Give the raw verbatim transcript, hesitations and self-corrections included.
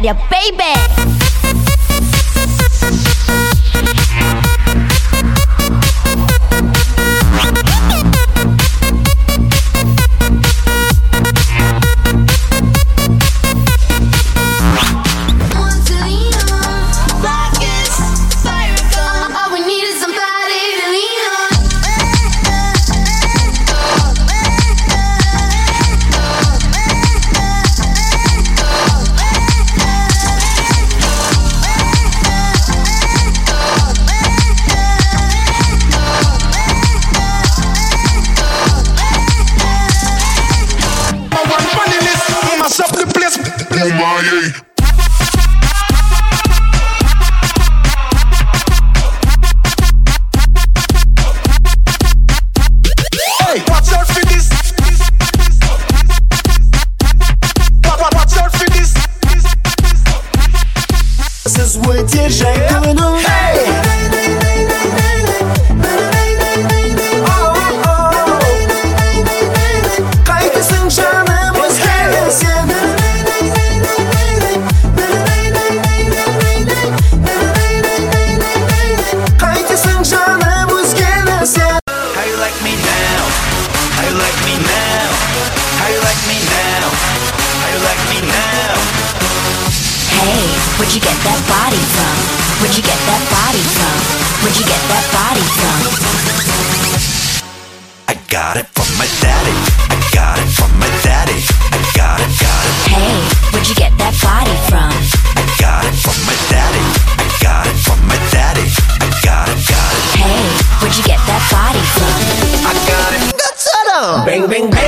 기다려, baby. Where'd you get that body from? Where'd you get that body from? Where'd you get that body from? I got it from my daddy. I got it from my daddy. I got it, got it. Hey, where'd you get that body from? I got it from my daddy. I got it from my daddy. I got it, got it. Hey, where'd you get that body from? I got it. Bang, bang, bang.